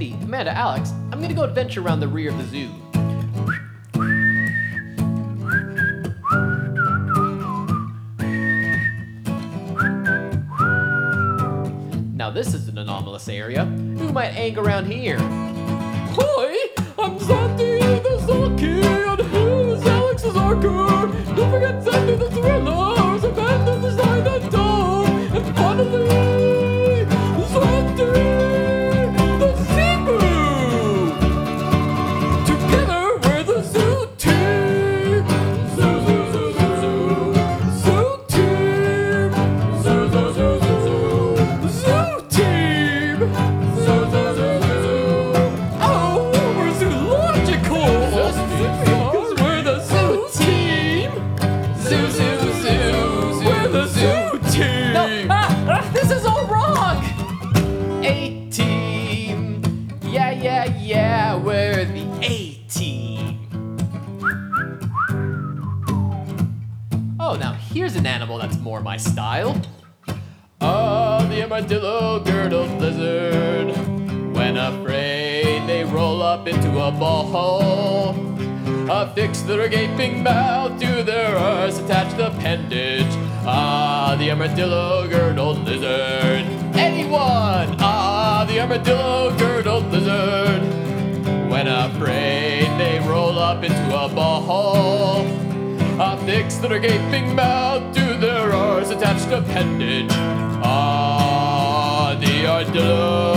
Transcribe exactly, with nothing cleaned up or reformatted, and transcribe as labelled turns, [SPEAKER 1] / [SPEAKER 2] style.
[SPEAKER 1] Andy, Amanda, Alex, I'm gonna go adventure around the rear of the zoo. Now this is an anomalous area. Who might hang around here?
[SPEAKER 2] Hi, I'm Sandy the Soul Kid. Here's Alex's Archer. Don't forget Sandy the Thrillers. Amanda the Slide and Dog. And finally, Sandy the Seafood. Together we're the Zoo Team. Zoo, zoo, zoo, zoo, zoo. Zoo Team. Zoo, zoo, zoo, zoo, zoo. Zoo Team. Zoo, zoo, zoo, zoo, zoo. Oh, we're zoological. Because we're the Zoo Team. Zoo, zoo, zoo, zoo. We're the Zoo Team.
[SPEAKER 1] No, ah, ah, this is all wrong! A-Team. Yeah, yeah, yeah, we're the A-Team. Oh, now here's an animal that's more my style.
[SPEAKER 2] Ah, the armadillo-girdled lizard. When afraid, they roll up into a ball. Affix their gaping mouth to their ears, attach the appendage. Ah, the armadillo-girdled lizard. Anyone? Ah, the armadillo-girdled lizard. When afraid, they roll up into a ball. Affix their gaping mouth to their ears, attached appendage. Ah, the armadillo